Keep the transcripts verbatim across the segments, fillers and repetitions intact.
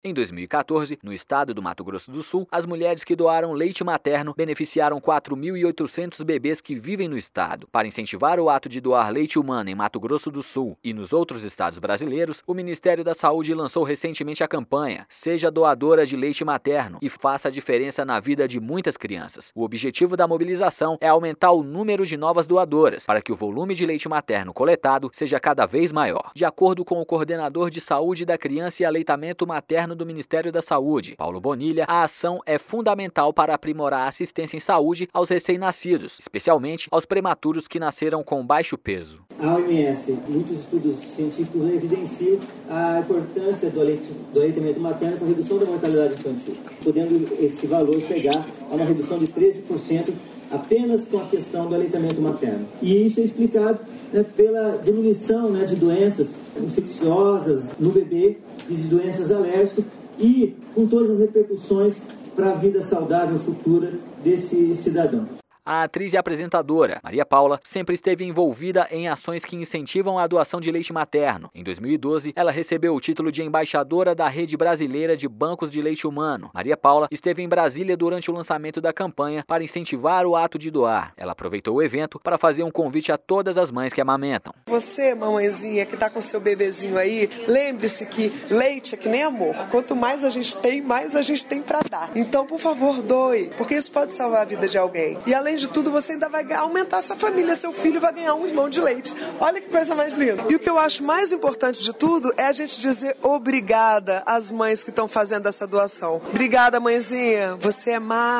Em dois mil e quatorze, no estado do Mato Grosso do Sul, as mulheres que doaram leite materno beneficiaram quatro mil e oitocentos bebês que vivem no estado. Para incentivar o ato de doar leite humano em Mato Grosso do Sul e nos outros estados brasileiros, o Ministério da Saúde lançou recentemente a campanha Seja Doadora de Leite Materno e faça a diferença na vida de muitas crianças. O objetivo da mobilização é aumentar o número de novas doadoras para que o volume de leite materno coletado seja cada vez maior. De acordo com o coordenador de Saúde da Criança e Aleitamento Materno do Ministério da Saúde, Paulo Bonilha, a ação é fundamental para aprimorar a assistência em saúde aos recém-nascidos, especialmente aos prematuros que nasceram com baixo peso. A O M S, muitos estudos científicos evidenciam a importância do, leite, do aleitamento materno para a redução da mortalidade infantil, podendo esse valor chegar a uma redução de treze por cento apenas com a questão do aleitamento materno. E isso é explicado, né, pela diminuição, né, de doenças infecciosas no bebê, de doenças alérgicas e com todas as repercussões para a vida saudável futura desse cidadão. A atriz e apresentadora, Maria Paula, sempre esteve envolvida em ações que incentivam a doação de leite materno. Em dois mil e doze, ela recebeu o título de embaixadora da Rede Brasileira de Bancos de Leite Humano. Maria Paula esteve em Brasília durante o lançamento da campanha para incentivar o ato de doar. Ela aproveitou o evento para fazer um convite a todas as mães que amamentam. Você, mamãezinha, que está com seu bebezinho aí, lembre-se que leite é que nem amor. Quanto mais a gente tem, mais a gente tem para dar. Então, por favor, doe, porque isso pode salvar a vida de alguém. E além de tudo, você ainda vai aumentar a sua família, seu filho vai ganhar um irmão de leite. Olha que coisa mais linda. E o que eu acho mais importante de tudo é a gente dizer obrigada às mães que estão fazendo essa doação. Obrigada, mãezinha, você é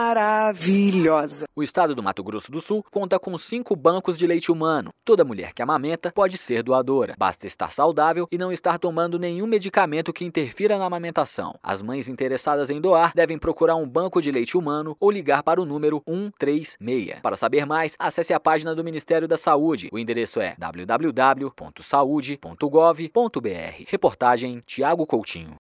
maravilhosa. O estado do Mato Grosso do Sul conta com cinco bancos de leite humano. Toda mulher que amamenta pode ser doadora. Basta estar saudável e não estar tomando nenhum medicamento que interfira na amamentação. As mães interessadas em doar devem procurar um banco de leite humano ou ligar para o número um três seis. Para saber mais, acesse a página do Ministério da Saúde. O endereço é w w w ponto saúde ponto gov ponto b r. Reportagem Tiago Coutinho.